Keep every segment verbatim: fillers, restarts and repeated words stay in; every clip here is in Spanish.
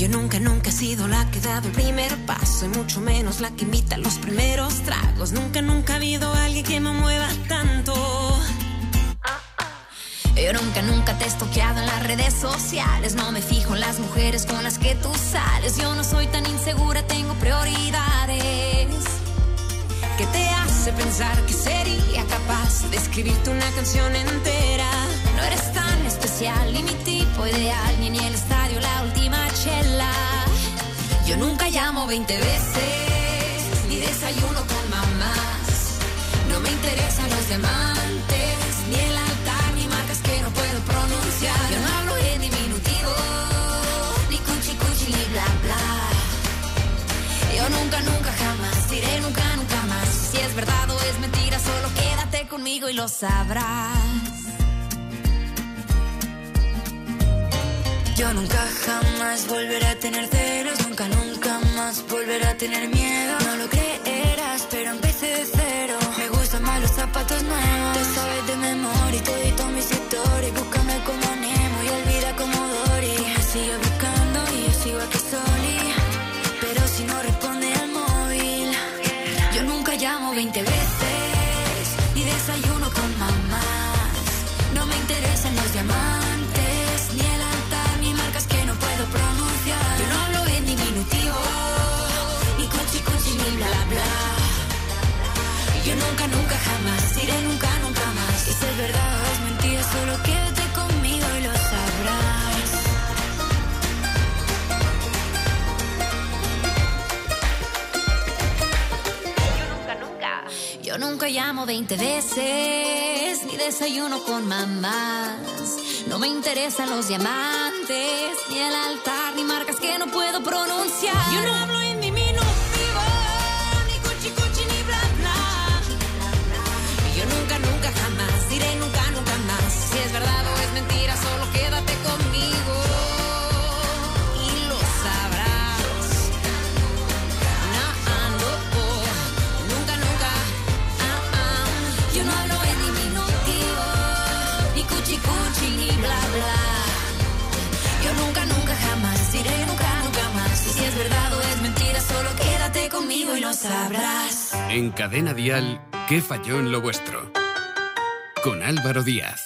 Yo nunca, nunca he sido la que ha dado el primer paso, y mucho menos la que invita a los primeros tragos. Nunca, nunca ha habido alguien que me mueva tanto. Yo nunca, nunca te he estoqueado en las redes sociales. No me fijo en las mujeres con las que tú sales. Yo no soy tan insegura, tengo prioridades. ¿Qué te hace pensar que sería capaz de escribirte una canción entera? No eres tan especial, ni mi tipo ideal, ni en el estadio la última chela. Yo nunca llamo veinte veces, ni desayuno con mamás. No me interesan los diamantes, ni el altar, ni marcas que no puedo pronunciar. Yo no hablo en diminutivo, ni cuchi cuchi, ni bla bla. Yo nunca, nunca, jamás diré nunca, nunca más. Si es verdad o es mentira, solo quédate conmigo y lo sabrás. Yo nunca jamás volveré a tener celos, nunca, nunca más volveré a tener miedo. No lo creerás, pero empecé de cero. Me gustan más los zapatos nuevos. Te sabes de memoria y te edito mis historias. Búscame como Nemo y olvida como Dory. Me sigue buscando y yo sigo aquí soli. Pero si no responde al móvil, yo nunca llamo veinte veces, ni desayuno con mamás. No me interesan los diamantes, ni el altar, ni marcas que no puedo pronunciar. Yo no hablo en diminutivo, ni cuchi cuchi, ni bla bla. Yo nunca, nunca, jamás diré nunca, nunca más. Y si es verdad o es mentira, solo quédate conmigo y lo sabrás. Yo nunca llamo veinte veces, ni desayuno con mamás. No me interesan los diamantes, ni el altar, ni marcas que no puedo pronunciar. Yo no hablo en diminutivo, ni cuchi cuchi, ni bla bla. Yo nunca, nunca, jamás diré nunca, nunca más. Si es verdad o es mentira, solo quédate conmigo y lo sabrás. No, no, nunca, nunca. Yo no hablo en diminutivo, ni cuchi cuchi, ni bla bla. Yo nunca, nunca, jamás diré nunca, nunca más. Y si es verdad o es mentira, solo quédate conmigo y lo sabrás. En Cadena Dial, ¿qué falló en lo vuestro? Con Álvaro Díaz.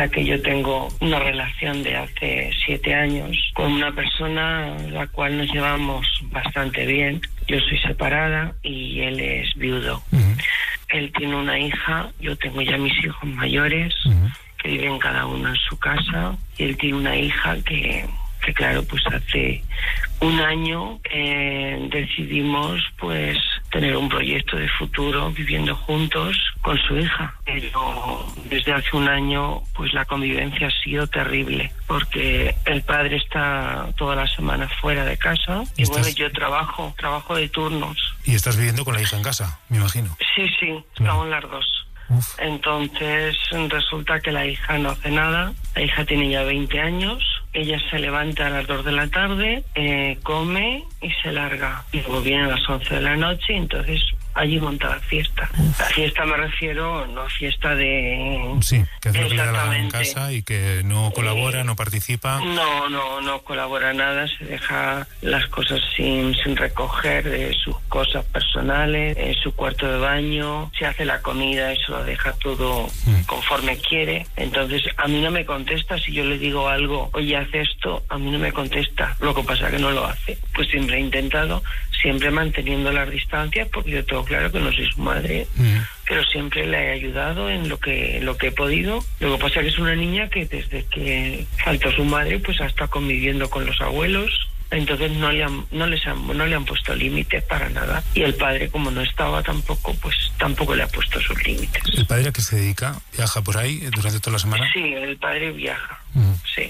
Resulta que yo tengo una relación de hace siete años con una persona la cual nos llevamos bastante bien. Yo soy separada y él es viudo. Uh-huh. Él tiene una hija, yo tengo ya mis hijos mayores, uh-huh, que viven cada uno en su casa, y él tiene una hija que, que claro, pues hace un año eh, decidimos pues tener un proyecto de futuro viviendo juntos con su hija. Pero desde hace un año pues la convivencia ha sido terrible, porque el padre está toda la semana fuera de casa y ¿Estás... bueno, yo trabajo, trabajo de turnos. ¿Y estás viviendo con la hija en casa, me imagino? Sí, sí, estamos las dos. Uf. Entonces resulta que la hija no hace nada. La hija tiene ya veinte años. Ella se levanta a las dos de la tarde, eh, come y se larga. Y luego viene a las once de la noche y entonces allí monta la fiesta. La fiesta me refiero, no fiesta de... Sí, que hace lo que le da la gana en casa y que no colabora, eh, no participa. No, no, no colabora nada, se deja las cosas sin, sin recoger, de sus cosas personales, en su cuarto de baño, se hace la comida, eso lo deja todo mm. conforme quiere. Entonces a mí no me contesta si yo le digo algo, oye, haz esto, a mí no me contesta. Lo que pasa es que no lo hace. Pues siempre he intentado, siempre manteniendo las distancias, porque yo tengo claro que no soy su madre, mm. pero siempre le he ayudado en lo que lo que he podido. Lo que pasa es que es una niña que desde que faltó su madre pues ha estado conviviendo con los abuelos, entonces no le han, no les han, no le han puesto límites para nada, y el padre, como no estaba tampoco, pues tampoco le ha puesto sus límites. ¿El padre a qué se dedica? ¿Viaja por ahí durante toda la semana? Sí, el padre viaja, mm. sí.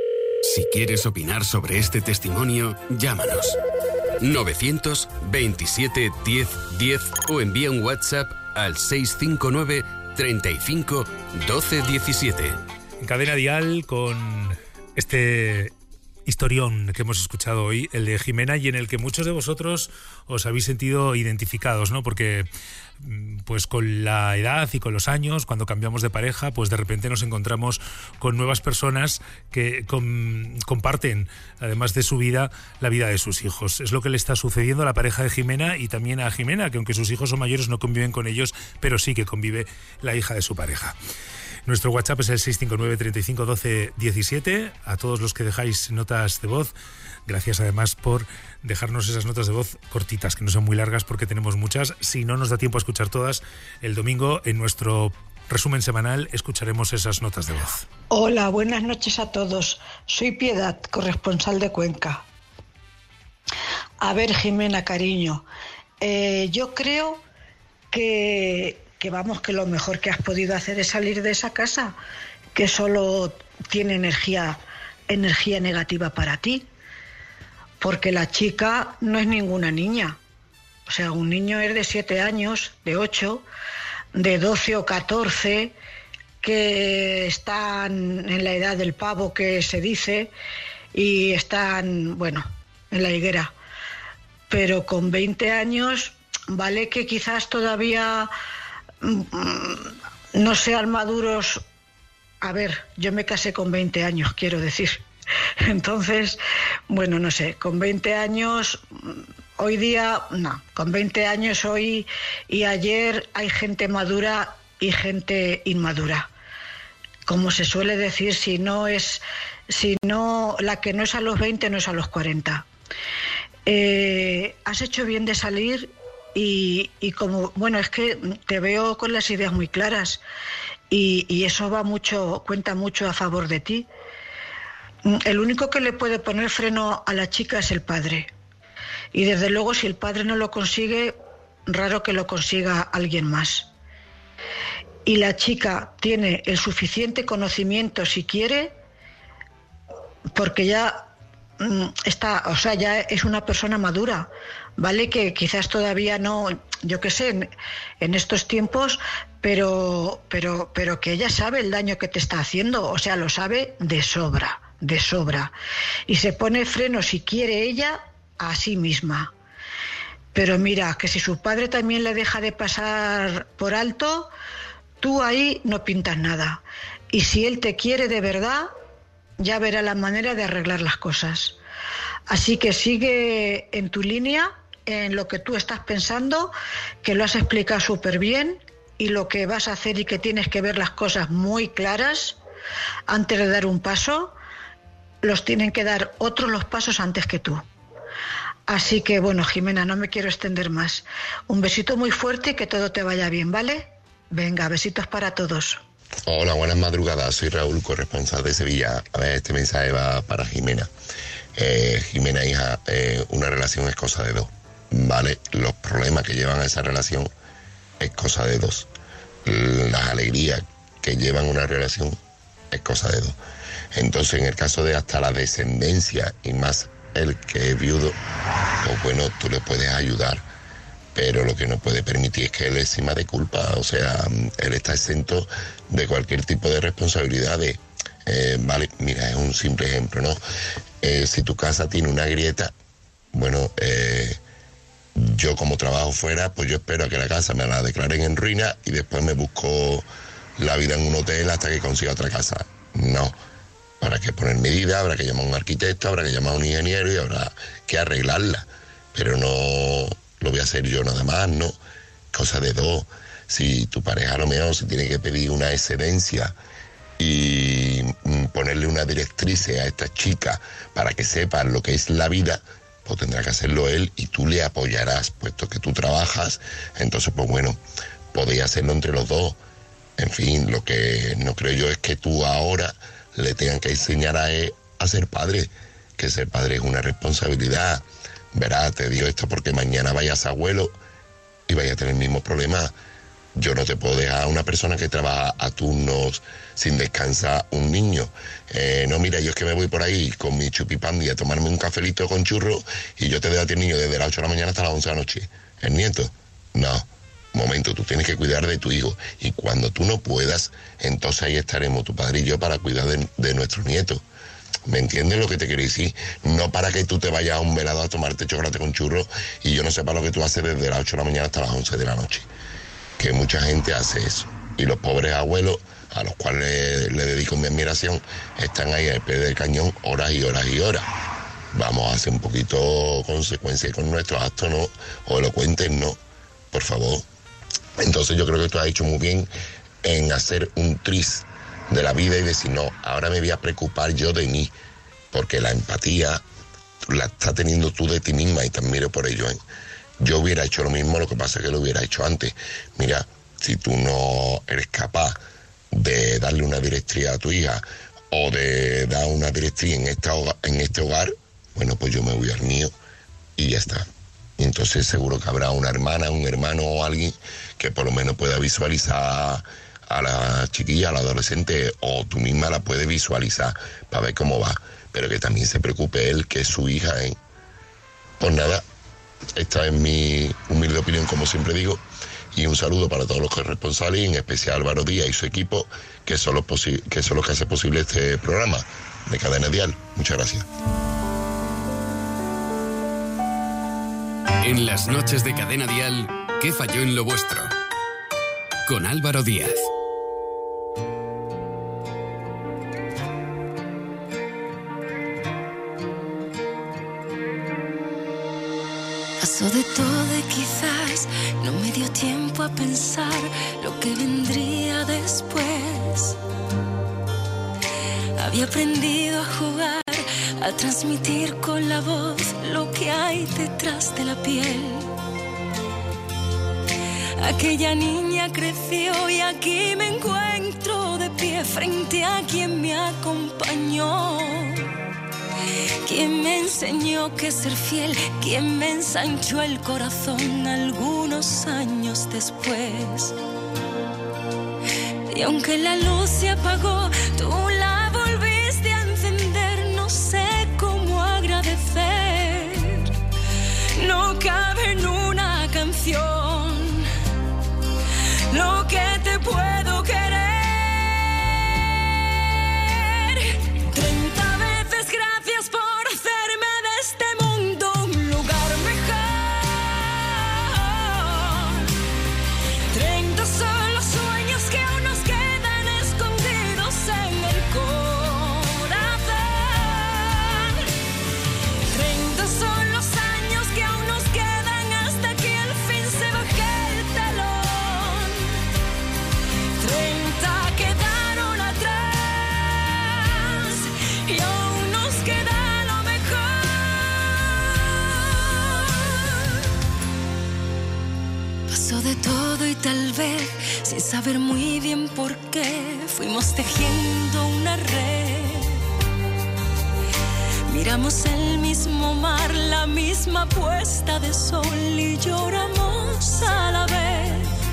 Si quieres opinar sobre este testimonio, llámanos novecientos veintisiete diez diez o envía un WhatsApp al seis cinco nueve treinta y cinco doce diecisiete. En Cadena Dial, con este historión que hemos escuchado hoy, el de Jimena, y en el que muchos de vosotros os habéis sentido identificados, ¿no? Porque pues con la edad y con los años, cuando cambiamos de pareja, pues de repente nos encontramos con nuevas personas que com- comparten, además de su vida, la vida de sus hijos. Es lo que le está sucediendo a la pareja de Jimena y también a Jimena, que aunque sus hijos son mayores no conviven con ellos, pero sí que convive la hija de su pareja. Nuestro WhatsApp es el seis cinco nueve treinta y cinco doce diecisiete. A todos los que dejáis notas de voz, gracias además por dejarnos esas notas de voz cortitas, que no son muy largas porque tenemos muchas. Si no nos da tiempo a escuchar todas, el domingo en nuestro resumen semanal escucharemos esas notas de voz. Hola, buenas noches a todos. Soy Piedad, corresponsal de Cuenca. A ver, Jimena, cariño, eh, yo creo que, que vamos, que lo mejor que has podido hacer es salir de esa casa, que solo tiene energía, energía negativa para ti. Porque la chica no es ninguna niña. O sea, un niño es de siete años, de ocho, de doce o catorce, que están en la edad del pavo, que se dice, y están, bueno, en la higuera. Pero con veinte años, vale que quizás todavía no sean maduros. A ver, yo me casé con veinte años, quiero decir. Entonces, bueno, no sé, con veinte años, hoy día, no, con veinte años hoy y ayer hay gente madura y gente inmadura. Como se suele decir, si no es, si no, la que no es a los veinte no es a los cuarenta. Eh, has hecho bien de salir y, y como, bueno, es que te veo con las ideas muy claras y, y eso va mucho, cuenta mucho a favor de ti. El único que le puede poner freno a la chica es el padre. Y desde luego, si el padre no lo consigue, raro que lo consiga alguien más. Y la chica tiene el suficiente conocimiento, si quiere, porque ya mm, está, o sea, ya es una persona madura, ¿vale? Que quizás todavía no, yo qué sé, en, en estos tiempos, pero, pero, pero que ella sabe el daño que te está haciendo, o sea, lo sabe de sobra. de sobra, y se pone freno si quiere ella a sí misma. Pero mira, que si su padre también le deja de pasar por alto, tú ahí no pintas nada, y si él te quiere de verdad, ya verá la manera de arreglar las cosas. Así que sigue en tu línea, en lo que tú estás pensando, que lo has explicado súper bien, y lo que vas a hacer y que tienes que ver las cosas muy claras, Antes de dar un paso, los tienen que dar otros los pasos antes que tú. Así que, bueno, Jimena, no me quiero extender más. Un besito muy fuerte y que todo te vaya bien, ¿vale? Venga, besitos para todos. Hola, buenas madrugadas. Soy Raúl, corresponsal de Sevilla. A ver, este mensaje va para Jimena. Eh, Jimena, hija, eh, una relación es cosa de dos, ¿vale? Los problemas que llevan a esa relación es cosa de dos. Las alegrías que llevan una relación es cosa de dos. Entonces, en el caso de hasta la descendencia y más el que es viudo, pues bueno, tú le puedes ayudar, pero lo que no puede permitir es que él exima de culpa. O sea, él está exento de cualquier tipo de responsabilidad de, eh, vale, mira, es un simple ejemplo, ¿no? Eh, si tu casa tiene una grieta, bueno, eh, yo como trabajo fuera, pues yo espero a que la casa me la declaren en ruina y después me busco la vida en un hotel hasta que consiga otra casa. No. Habrá que poner medidas, habrá que llamar a un arquitecto, habrá que llamar a un ingeniero y habrá que arreglarla. Pero no lo voy a hacer yo nada más, ¿no? Cosa de dos. Si tu pareja a lo mejor se tiene que pedir una excedencia y ponerle una directriz a esta chica para que sepa lo que es la vida, pues tendrá que hacerlo él y tú le apoyarás, puesto que tú trabajas. Entonces, pues bueno, podéis hacerlo entre los dos. En fin, lo que no creo yo es que tú ahora le tengan que enseñar a él a ser padre, que ser padre es una responsabilidad. Verás, te digo esto porque mañana vayas a abuelo y vayas a tener el mismo problema. Yo no te puedo dejar a una persona que trabaja a turnos sin descansar un niño. Eh, no, mira, yo es que me voy por ahí con mi chupipandi a tomarme un cafelito con churro y yo te dejo a ti el niño desde las ocho de la mañana hasta las once de la noche. ¿El nieto? No. Momento, tú tienes que cuidar de tu hijo y cuando tú no puedas, entonces ahí estaremos tu padre y yo para cuidar de, de nuestro nieto. ¿Me entiendes lo que te quiero decir? No para que tú te vayas a un velado a tomarte chocolate con churros y yo no sepa lo que tú haces desde las ocho de la mañana hasta las once de la noche. Que mucha gente hace eso. Y los pobres abuelos, a los cuales le, le dedico mi admiración, están ahí al pie del cañón horas y horas y horas. Vamos a hacer un poquito consecuencia con nuestros actos, ¿no? O elocuentes, ¿no? Por favor. Entonces yo creo que tú has hecho muy bien en hacer un tris de la vida y decir, no, ahora me voy a preocupar yo de mí, porque la empatía la estás teniendo tú de ti misma y te admiro por ello, ¿eh? Yo hubiera hecho lo mismo, lo que pasa es que lo hubiera hecho antes. Mira, si tú no eres capaz de darle una directriz a tu hija o de dar una directriz en, esta hogar, en este hogar, bueno, pues yo me voy al mío y ya está. Y entonces seguro que habrá una hermana, un hermano o alguien que por lo menos pueda visualizar a la chiquilla, a la adolescente, o tú misma la puedes visualizar para ver cómo va, pero que también se preocupe él, que es su hija, ¿eh? Pues nada, esta es mi humilde opinión, como siempre digo, y un saludo para todos los corresponsales, y en especial Álvaro Díaz y su equipo, que son los, posi- que son los que hacen posible este programa de Cadena Dial. Muchas gracias. En las noches de Cadena Dial, ¿qué falló en lo vuestro? Con Álvaro Díaz. Pasó de todo y quizás no me dio tiempo a pensar lo que vendría después. Había aprendido a jugar, a transmitir con la voz lo que hay detrás de la piel. Aquella niña creció y aquí me encuentro de pie frente a quien me acompañó. Quien me enseñó que ser fiel, quien me ensanchó el corazón algunos años después. Y aunque la luz se apagó, tú la volviste a encender, no sé cómo agradecer. No cabe en una canción lo que te puedo querer. Treinta veces gracias por hacerme de este mundo un lugar mejor. Treinta son los sueños que aún nos quedan escondidos en el corazón. Treinta son los años que aún nos quedan hasta que al fin se baje el telón. tal vez, sin saber muy bien por qué, fuimos tejiendo una red. Miramos el mismo mar, la misma puesta de sol y lloramos a la vez.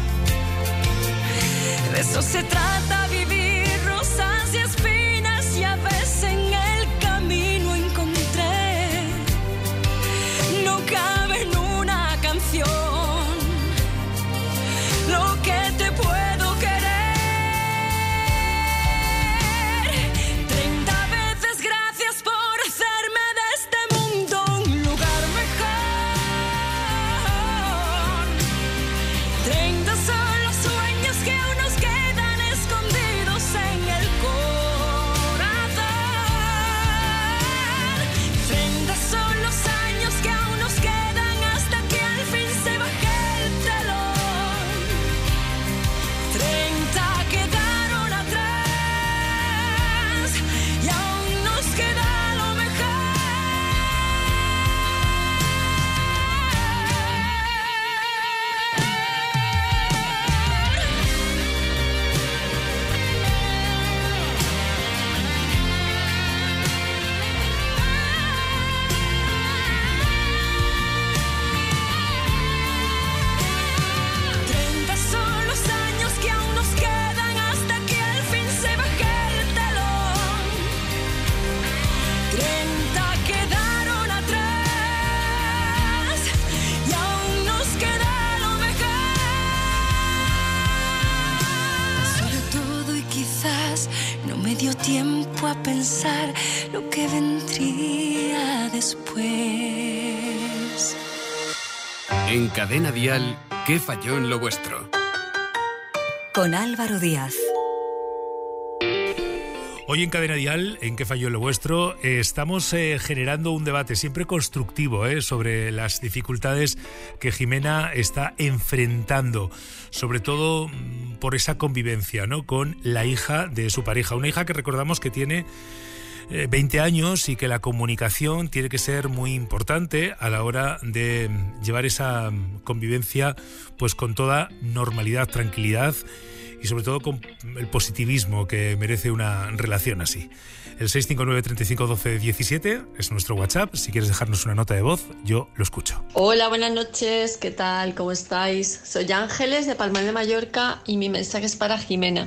De eso se trata vivir, rosas y espinas, y a veces en el camino encontré. No cabe en una canción lo que te puedo querer. Treinta veces gracias por hacerme de este mundo un lugar mejor. Treinta son los sueños que aún nos quedan escondidos en el corazón. Treinta son los años que aún nos quedan hasta que al fin se baje el telón. Treinta quedaron atrás y aún nos queda lo Treinta son los años que aún nos quedan hasta que al fin se baje el telón. Treinta quedaron atrás y aún nos queda lo mejor. Sobre todo y quizás no me dio tiempo a pensar lo que vendría después. En Cadena Dial, ¿qué falló en lo vuestro? Con Álvaro Díaz. Hoy en Cadena Dial, en ¿Qué falló en lo vuestro?, eh, estamos eh, generando un debate siempre constructivo eh, sobre las dificultades que Jimena está enfrentando, sobre todo mm, por esa convivencia, ¿no?, con la hija de su pareja. Una hija que recordamos que tiene eh, veinte años y que la comunicación tiene que ser muy importante a la hora de mm, llevar esa mm, convivencia pues con toda normalidad, tranquilidad y sobre todo con el positivismo que merece una relación así. El seis cinco nueve, treinta y cinco, doce, diecisiete es nuestro WhatsApp. Si quieres dejarnos una nota de voz, yo lo escucho. Hola, buenas noches, ¿qué tal? ¿Cómo estáis? Soy Ángeles de Palma de Mallorca y mi mensaje es para Jimena.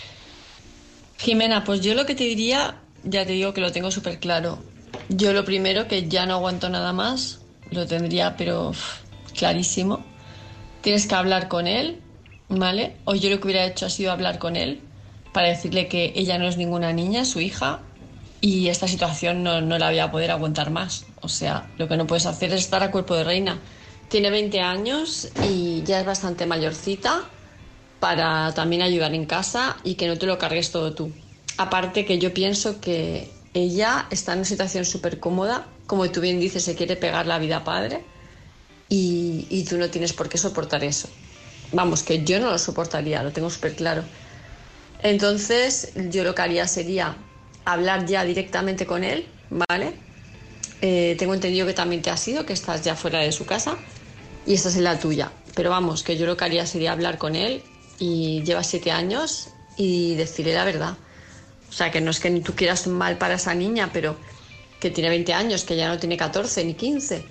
Jimena, pues yo lo que te diría, ya te digo que lo tengo súper claro. Yo lo primero, que ya no aguanto nada más, lo tendría pero uf, clarísimo. Tienes que hablar con él, ¿vale? O yo lo que hubiera hecho ha sido hablar con él para decirle que ella no es ninguna niña, es su hija, y esta situación no, no la voy a poder aguantar más. O sea, lo que no puedes hacer es estar a cuerpo de reina. Tiene veinte años y ya es bastante mayorcita para también ayudar en casa y que no te lo cargues todo tú. Aparte que yo pienso que ella está en una situación súper cómoda, como tú bien dices, se quiere pegar la vida a padre y, y tú no tienes por qué soportar eso. Vamos, que yo no lo soportaría, lo tengo súper claro. Entonces, yo lo que haría sería hablar ya directamente con él, ¿vale? Eh, tengo entendido que también te has ido, que estás ya fuera de su casa y estás en la tuya. Pero vamos, que yo lo que haría sería hablar con él y lleva siete años y decirle la verdad. O sea, que no es que tú quieras un mal para esa niña, pero que tiene veinte años, que ya no tiene catorce ni quince.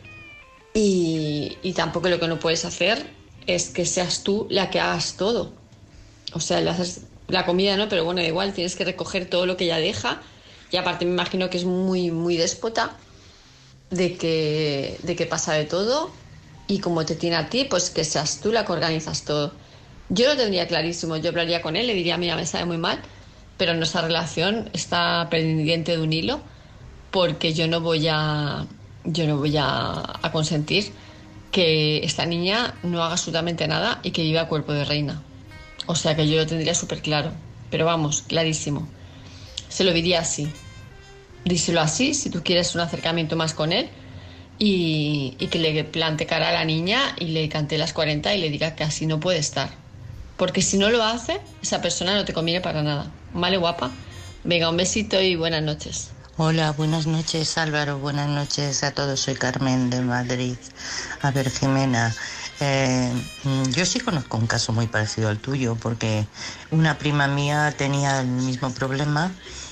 Y, y tampoco lo que no puedes hacer es que seas tú la que hagas todo. O sea, le haces la comida, ¿no? Pero bueno, igual tienes que recoger todo lo que ella deja. Y aparte me imagino que es muy, muy déspota de que, de que pasa de todo. Y como te tiene a ti, pues que seas tú la que organizas todo. Yo lo tendría clarísimo. Yo hablaría con él, le diría, mira, me sabe muy mal, pero nuestra relación está pendiente de un hilo porque yo no voy a, yo no voy a, a consentir que esta niña no haga absolutamente nada y que viva a cuerpo de reina. O sea que yo lo tendría súper claro. Pero vamos, clarísimo. Se lo diría así. Díselo así, si tú quieres un acercamiento más con él, y, y que le plante cara a la niña y le cante las cuarenta y le diga que así no puede estar. Porque si no lo hace, esa persona no te conviene para nada. ¿Vale, guapa? Venga, un besito y buenas noches. Hola, buenas noches Álvaro, buenas noches a todos, soy Carmen de Madrid. A ver, Jimena, Eh, yo sí conozco un caso muy parecido al tuyo, porque una prima mía tenía el mismo problema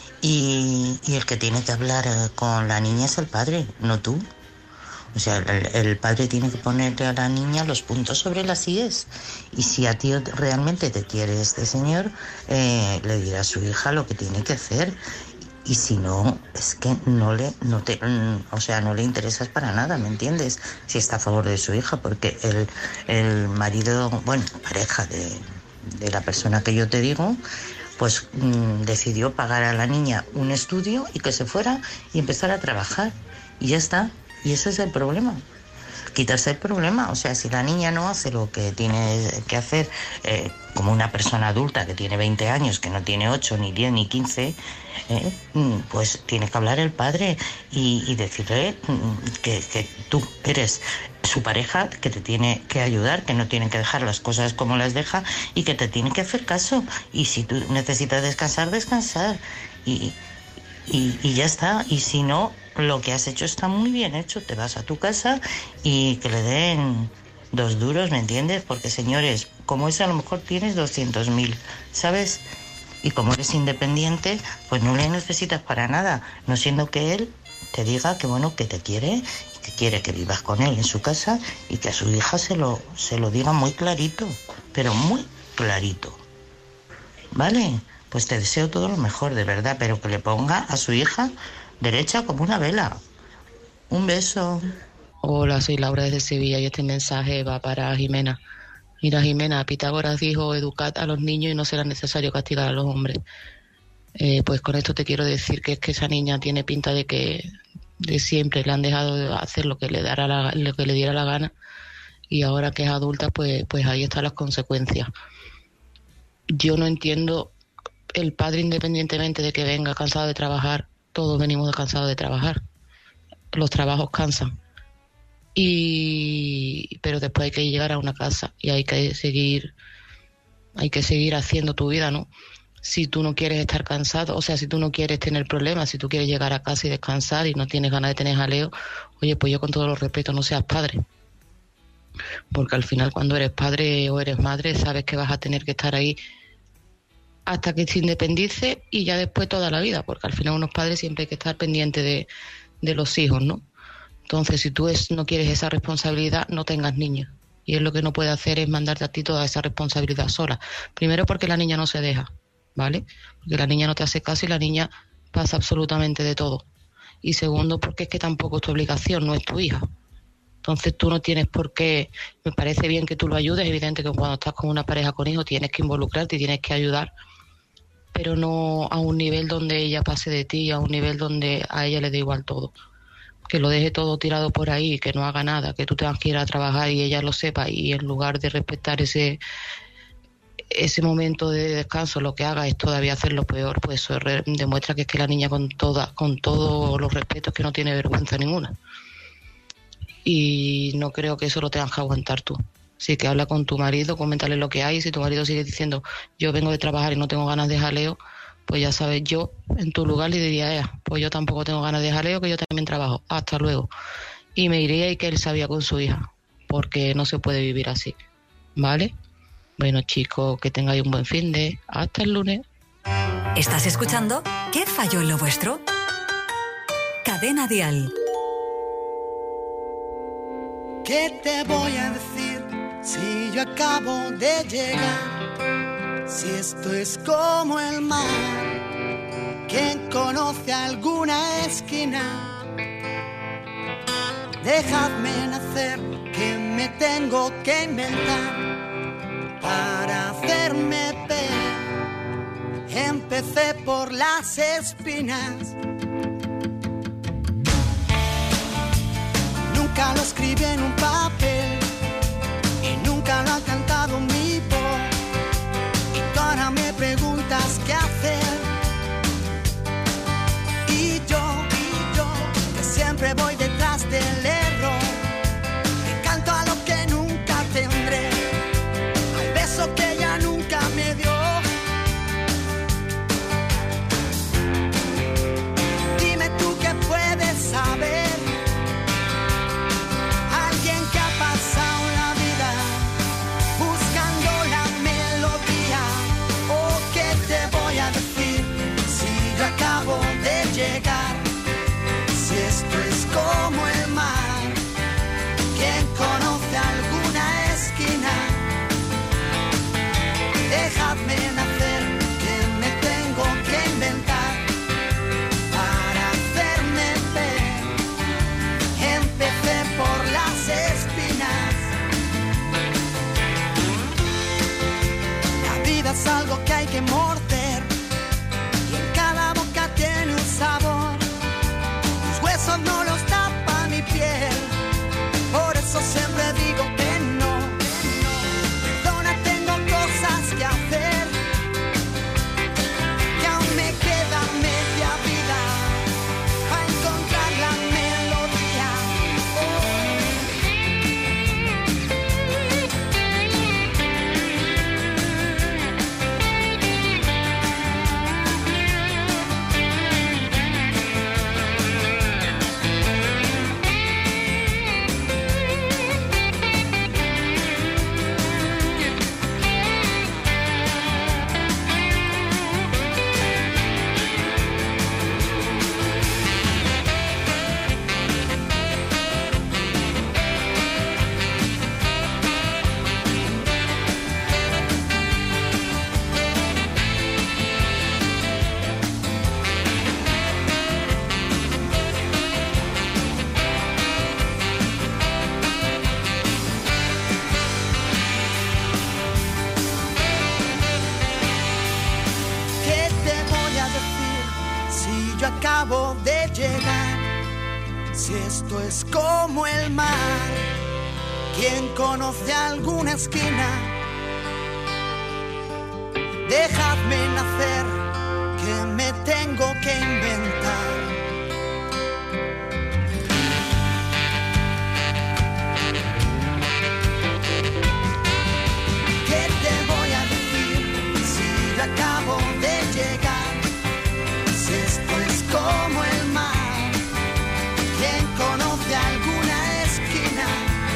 y, y el que tiene que hablar con la niña es el padre, no tú. O sea, el, el padre tiene que ponerle a la niña los puntos sobre las íes. Y si a ti realmente te quiere este señor, eh, le dirá a su hija lo que tiene que hacer. Y si no, es que no le, no te, o sea, no le interesas para nada, ¿me entiendes? Si está a favor de su hija, porque el, el marido, bueno, pareja de, de la persona que yo te digo, pues mmm, decidió pagar a la niña un estudio y que se fuera y empezar a trabajar. Y ya está. Y ese es el problema. Quitarse el problema. O sea, si la niña no hace lo que tiene que hacer, eh, como una persona adulta que tiene veinte años, que no tiene ocho, ni diez, ni quince, eh, pues tiene que hablar el padre y, y decirle que, que tú eres su pareja, que te tiene que ayudar, que no tiene que dejar las cosas como las deja y que te tiene que hacer caso. Y si tú necesitas descansar, descansar. Y, y, y ya está. Y si no, lo que has hecho está muy bien hecho. Te vas a tu casa y que le den dos duros, ¿me entiendes? Porque, señores, como es, a lo mejor tienes doscientos mil, ¿sabes? Y como eres independiente, pues no le necesitas para nada, no siendo que él te diga que, bueno, que te quiere y que quiere que vivas con él en su casa y que a su hija se lo, se lo diga muy clarito, pero muy clarito. ¿Vale? Pues te deseo todo lo mejor, de verdad, pero que le ponga a su hija derecha como una vela. Un beso. Hola, soy Laura desde Sevilla y este mensaje va para Jimena. Mira, Jimena, Pitágoras dijo: educad a los niños y no será necesario castigar a los hombres. Eh, pues con esto te quiero decir que es que esa niña tiene pinta de que de siempre le han dejado de hacer lo que le dará la, lo que le diera la gana, y ahora que es adulta, pues, pues ahí están las consecuencias. Yo no entiendo, el padre, independientemente de que venga cansado de trabajar, todos venimos cansados de trabajar, los trabajos cansan, y pero después hay que llegar a una casa y hay que seguir hay que seguir haciendo tu vida, ¿no? Si tú no quieres estar cansado, o sea, si tú no quieres tener problemas, si tú quieres llegar a casa y descansar y no tienes ganas de tener jaleo, oye, pues yo con todo los respetos, no seas padre, porque al final cuando eres padre o eres madre sabes que vas a tener que estar ahí hasta que se independice y ya después toda la vida, porque al final unos padres siempre hay que estar pendiente de, de los hijos, ¿no? Entonces, si tú es, no quieres esa responsabilidad, no tengas niños. Y él lo que no puede hacer es mandarte a ti toda esa responsabilidad sola. Primero, porque la niña no se deja, ¿vale? Porque la niña no te hace caso y la niña pasa absolutamente de todo. Y segundo, porque es que tampoco es tu obligación, no es tu hija. Entonces tú no tienes por qué, me parece bien que tú lo ayudes, es evidente que cuando estás con una pareja con hijos tienes que involucrarte y tienes que ayudar, pero no a un nivel donde ella pase de ti, a un nivel donde a ella le dé igual todo. Que lo deje todo tirado por ahí, que no haga nada, que tú tengas que ir a trabajar y ella lo sepa, y en lugar de respetar ese ese momento de descanso, lo que haga es todavía hacerlo peor, pues eso re- demuestra que es que la niña con toda, con todos los respetos, que no tiene vergüenza ninguna. Y no creo que eso lo tengas que aguantar tú. Así que habla con tu marido, coméntale lo que hay. Si tu marido sigue diciendo yo vengo de trabajar y no tengo ganas de jaleo, pues ya sabes, yo en tu lugar le diría, eh, pues yo tampoco tengo ganas de jaleo, que yo también trabajo, hasta luego. Y me iría, y que él sabía con su hija, porque no se puede vivir así, ¿vale? Bueno, chicos, que tengáis un buen fin de... Hasta el lunes. ¿Estás escuchando? ¿Qué falló en lo vuestro? Cadena Dial. ¿Qué te voy a decir si yo acabo de llegar? Si esto es como el mar, ¿quién conoce alguna esquina? Dejadme nacer, que me tengo que inventar para hacerme ver. Empecé por las espinas, nunca lo escribí en un papel y nunca lo ha cantado mi voz. Ahora me preguntas qué hacer, y yo, y yo, que siempre voy detrás del error, que canto a lo que nunca tendré, al beso que ella nunca me dio. Dime tú qué puedes saber, alguien que ha pasado la vida ojos no los tapa mi piel, por eso siempre digo que no. Perdona, tengo cosas que hacer, que aún me queda media vida a encontrar la melodía. Acabo de llegar, si esto es como el mar, ¿quién conoce alguna esquina? Dejadme nacer, que me tengo que inventar. ¿Qué te voy a decir si yo acabo de llegar? Si esto es como el mar, ¿quién conoce alguna esquina?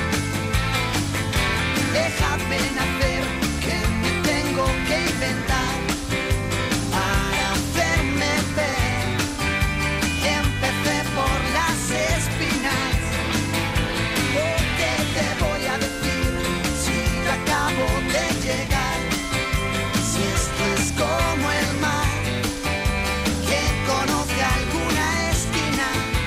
Dejadme nacer, que me tengo que inventar para hacerme ver. Empecé por las espinas. ¿Qué te voy a decir si yo acabo de llegar? Si esto es como el mar, conoce alguna esquina,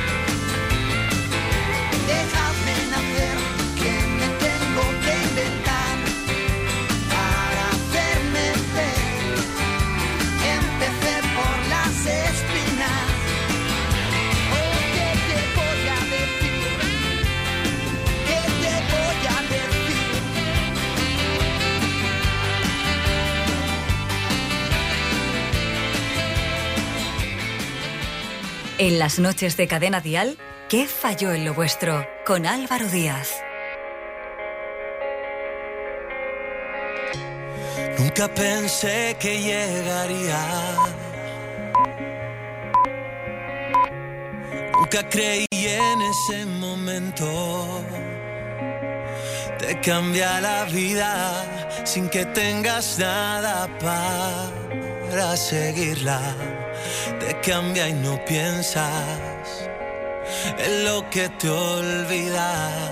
déjame nacer, que me tengo que inventar para hacerme ver. Empecé por las espinas. Oh, ¿qué te voy a decir? ¿Qué te voy a decir? En las noches de Cadena Dial, ¿qué falló en lo vuestro? Con Álvaro Díaz. Nunca pensé que llegaría. Nunca creí en ese momento. Te cambia la vida sin que tengas nada para seguirla. Te cambia y no piensas en lo que te olvidas.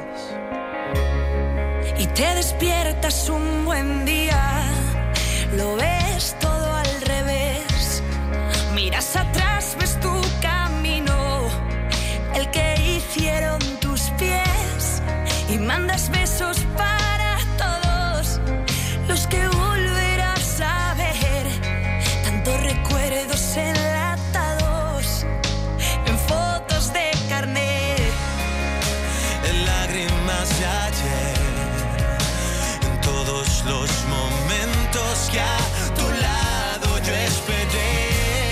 Y te despiertas un buen día, lo ves todo al revés. Miras atrás, ves tu camino, el que hicieron tus pies. Y mandas besos para todos los que volverás a ver. Tantos recuerdos enlatados en fotos de carnet, en lágrimas de ayer, en todos los momentos que a tu lado yo esperé.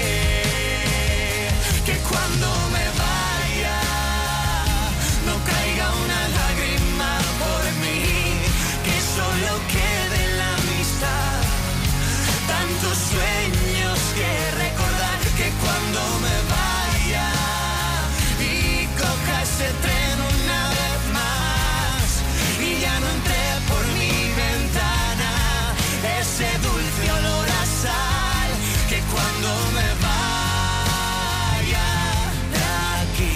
Que cuando me vaya no caiga una lágrima por mí, que solo quede la amistad, tantos sueños que recordar. Que cuando me vaya y coja ese tren una vez más y ya no entré por mi ventana, ese dulce olor a sal. Que cuando me vaya de aquí,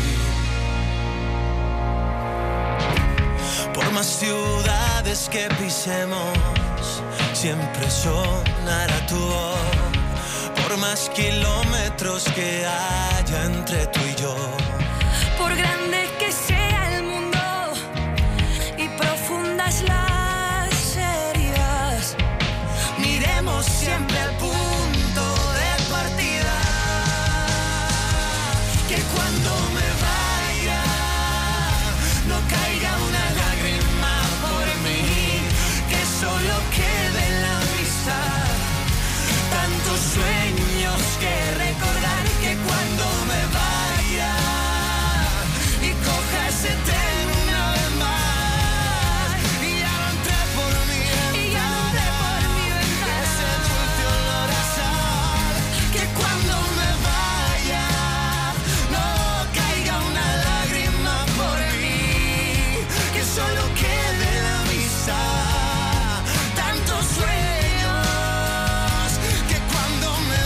por más ciudades que pisemos, siempre sonará tu voz. Por más kilómetros que haya entre tú y yo, por grande que sea el mundo y profundas las heridas, miremos siempre al punto de partida. Que cuando cuando me vaya no caiga una lágrima por mí, que solo quede la amistad. Tantos sueños que recordar, que cuando me vaya y coja ese tren una vez más y ya no entré por mi ventana, y ya no entré por mi ventana, ese dulce olor a sal, que cuando me vaya no caiga una lágrima por mí, que solo quede la amistad. Tantos sueños que cuando me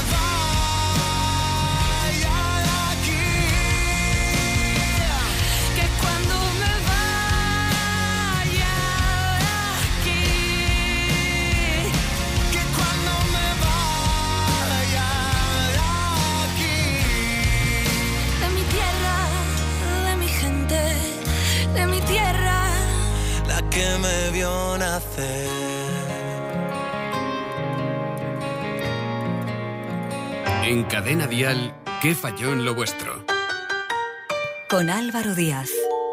vaya de aquí, que cuando me vaya de aquí, que cuando me vaya de aquí, De mi tierra, de mi gente, de mi tierra. la que me vio nacer. En Cadena Dial, ¿qué falló en lo vuestro? Con Álvaro Díaz.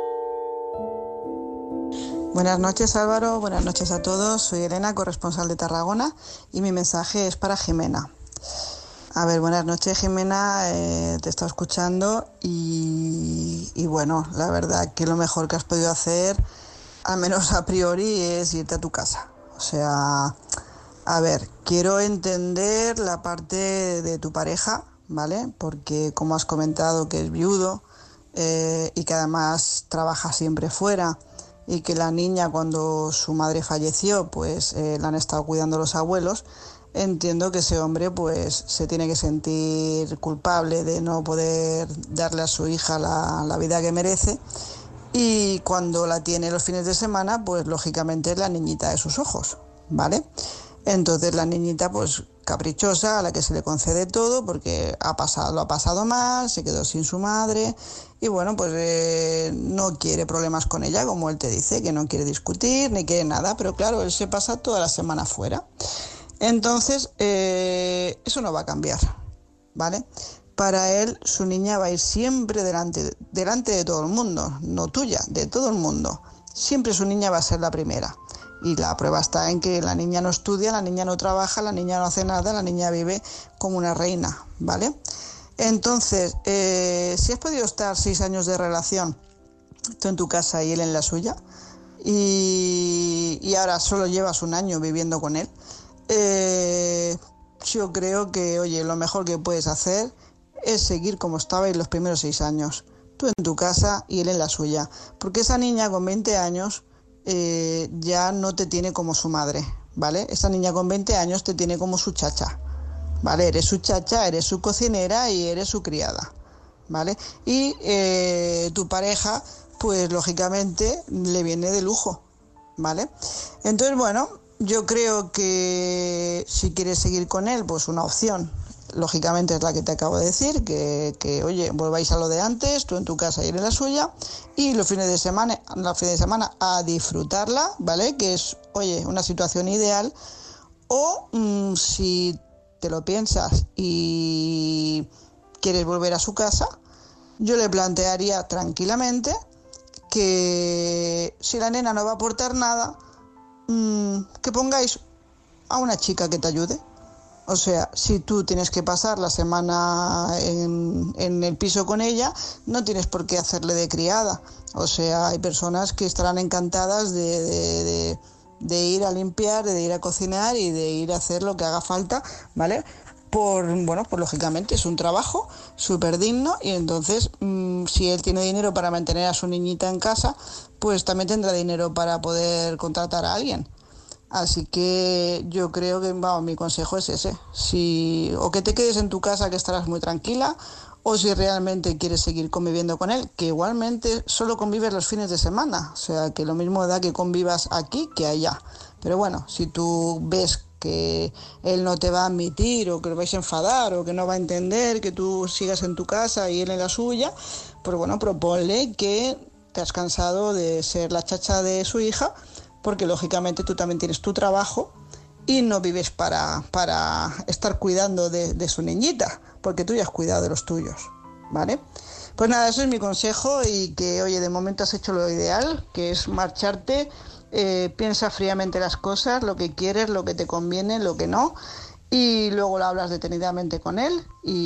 Buenas noches, Álvaro, buenas noches a todos. Soy Elena, corresponsal de Tarragona, y mi mensaje es para Jimena. A ver, buenas noches, Jimena, eh, te he estado escuchando y, y bueno, la verdad que lo mejor que has podido hacer, al menos a priori, es irte a tu casa. O sea, a ver, quiero entender la parte de tu pareja, ¿vale? Porque como has comentado que es viudo eh, y que además trabaja siempre fuera, y que la niña, cuando su madre falleció, pues eh, la han estado cuidando los abuelos. Entiendo que ese hombre pues se tiene que sentir culpable de no poder darle a su hija la, la vida que merece, y cuando la tiene los fines de semana, pues lógicamente es la niñita de sus ojos, ¿vale? Entonces la niñita pues caprichosa, a la que se le concede todo porque ha pasado, lo ha pasado mal, se quedó sin su madre y bueno, pues eh, no quiere problemas con ella, como él te dice, que no quiere discutir ni quiere nada, pero claro, él se pasa toda la semana fuera. Entonces, eh, eso no va a cambiar, ¿vale? Para él, su niña va a ir siempre delante, delante de todo el mundo, no tuya, de todo el mundo. Siempre su niña va a ser la primera. Y la prueba está en que la niña no estudia, la niña no trabaja, la niña no hace nada, la niña vive como una reina, ¿vale? Entonces, eh, si has podido estar seis años de relación, tú en tu casa y él en la suya, y, y ahora solo llevas un año viviendo con él, Eh, yo creo que, oye, lo mejor que puedes hacer es seguir como estabais los primeros seis años. Tú en tu casa y él en la suya. Porque esa niña con veinte años eh, ya no te tiene como su madre, ¿vale? Esa niña con veinte años te tiene como su chacha, ¿vale? Eres su chacha, eres su cocinera y eres su criada, ¿vale? Y eh, tu pareja, pues lógicamente le viene de lujo, ¿vale? Entonces, bueno, yo creo que si quieres seguir con él, pues una opción, lógicamente, es la que te acabo de decir, que, que oye, volváis a lo de antes, tú en tu casa y él en la suya, y los fines de semana, los fines de semana a disfrutarla, ¿vale? Que es, oye, una situación ideal. O mmm, si te lo piensas y quieres volver a su casa, yo le plantearía tranquilamente que si la nena no va a aportar nada, que pongáis a una chica que te ayude. O sea, si tú tienes que pasar la semana en, en el piso con ella, no tienes por qué hacerle de criada. O sea, hay personas que estarán encantadas de, de, de, de ir a limpiar, de ir a cocinar y de ir a hacer lo que haga falta, ¿vale? Por, bueno, pues lógicamente es un trabajo súper digno, y entonces mmm, si él tiene dinero para mantener a su niñita en casa, pues también tendrá dinero para poder contratar a alguien. Así que yo creo que, vamos, mi consejo es ese. Si, o que te quedes en tu casa, que estarás muy tranquila, o si realmente quieres seguir conviviendo con él, que igualmente solo convives los fines de semana. O sea, que lo mismo da que convivas aquí que allá. Pero bueno, si tú ves que él no te va a admitir, o que lo vais a enfadar, o que no va a entender que tú sigas en tu casa y él en la suya, pues bueno, proponle que te has cansado de ser la chacha de su hija, porque lógicamente tú también tienes tu trabajo y no vives para, para estar cuidando de, de su niñita, porque tú ya has cuidado de los tuyos, ¿vale? Pues nada, eso es mi consejo y que, oye, de momento has hecho lo ideal, que es marcharte, eh, piensa fríamente las cosas, lo que quieres, lo que te conviene, lo que no, y luego lo hablas detenidamente con él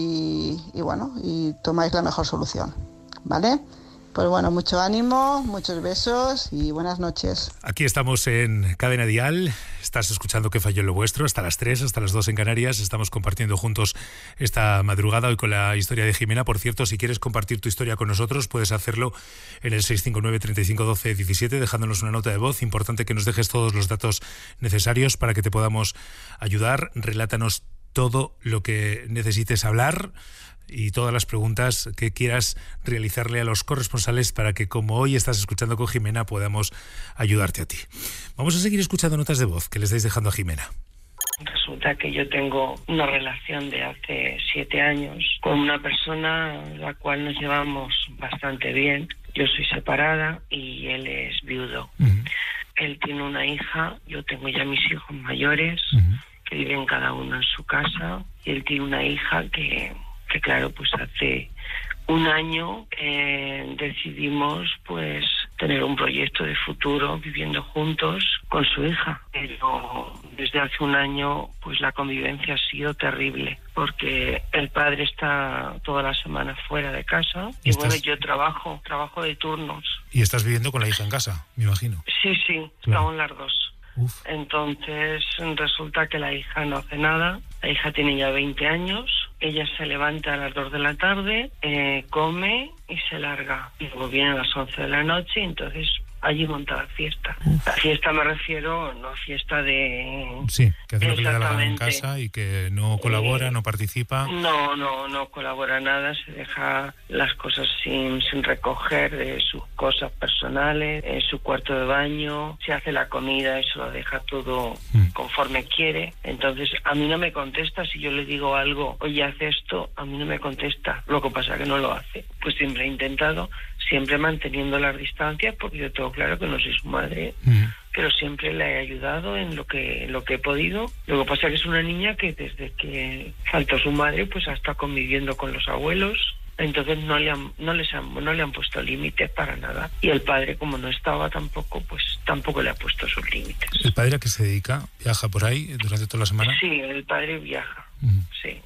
y, y bueno, y tomáis la mejor solución, ¿vale? Pues bueno, mucho ánimo, muchos besos y buenas noches. Aquí estamos en Cadena Dial, estás escuchando ¿Qué falló en lo vuestro? Hasta las tres, hasta las dos en Canarias, estamos compartiendo juntos esta madrugada hoy con la historia de Jimena. Por cierto, si quieres compartir tu historia con nosotros, puedes hacerlo en el seis cinco nueve, treinta y cinco, doce, diecisiete, dejándonos una nota de voz. Importante que nos dejes todos los datos necesarios para que te podamos ayudar. Relátanos todo lo que necesites hablar y todas las preguntas que quieras realizarle a los corresponsales para que, como hoy estás escuchando con Jimena, podamos ayudarte a ti. Vamos a seguir escuchando notas de voz que le estáis dejando a Jimena. Resulta que yo tengo una relación de hace siete años con una persona la cual nos llevamos bastante bien. Yo soy separada y él es viudo. Uh-huh. Él tiene una hija, yo tengo ya mis hijos mayores, uh-huh, que viven cada uno en su casa, y él tiene una hija que... que claro, pues hace un año eh, decidimos pues tener un proyecto de futuro viviendo juntos con su hija. Pero desde hace un año pues la convivencia ha sido terrible porque el padre está toda la semana fuera de casa y ¿Estás... bueno, yo trabajo, trabajo de turnos. ¿Y estás viviendo con la hija en casa, me imagino? Sí, sí, claro. Estamos las dos. Uf. Entonces resulta que la hija no hace nada. La hija tiene ya veinte años. Ella se levanta a las dos de la tarde, eh, come y se larga. Y luego viene a las once de la noche y entonces allí monta la fiesta. Uf. La fiesta me refiero, no fiesta de... Sí, que hace lo que le da la gana en casa y que no colabora, eh, no participa. No, no, no colabora nada. Se deja las cosas sin, sin recoger de sus cosas personales, en su cuarto de baño. Se hace la comida, eso lo deja todo mm. conforme quiere. Entonces a mí no me contesta si yo le digo algo, oye, haz esto, a mí no me contesta. Lo que pasa es que no lo hace. Pues siempre he intentado, siempre manteniendo las distancias, porque yo tengo claro que no soy su madre, mm. pero siempre le he ayudado en lo que lo que he podido. Lo que pasa es que es una niña que desde que faltó su madre, pues ha estado conviviendo con los abuelos. Entonces no le han, no les han, no le han puesto límites para nada. Y el padre, como no estaba tampoco, pues tampoco le ha puesto sus límites. ¿El padre a qué se dedica? ¿Viaja por ahí durante toda la semana? Sí, el padre viaja, mm. sí.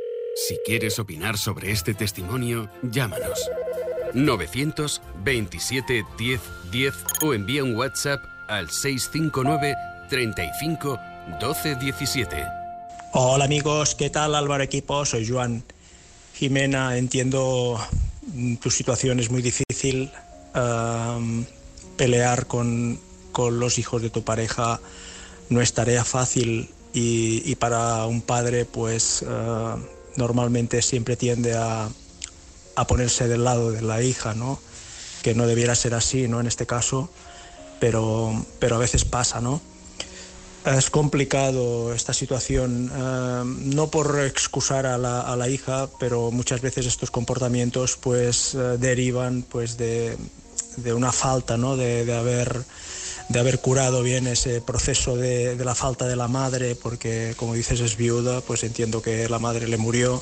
Si quieres opinar sobre este testimonio, llámanos. novecientos veintisiete diez diez o envía un WhatsApp al seis cinco nueve, treinta y cinco, doce diecisiete. Hola amigos, ¿qué tal? Álvaro Equipo, soy Joan. Jimena, entiendo tu situación, es muy difícil. Um, pelear con, con los hijos de tu pareja no es tarea fácil y, y para un padre pues uh, normalmente siempre tiende a, a ponerse del lado de la hija, ¿no? Que no debiera ser así, ¿no? En este caso, pero, pero a veces pasa, ¿no? Es complicado esta situación, eh, no por excusar a la, a la hija, pero muchas veces estos comportamientos pues eh, derivan pues de, de una falta, ¿no? de, de, haber, de haber curado bien ese proceso de, de la falta de la madre, porque como dices es viuda, pues entiendo que la madre le murió.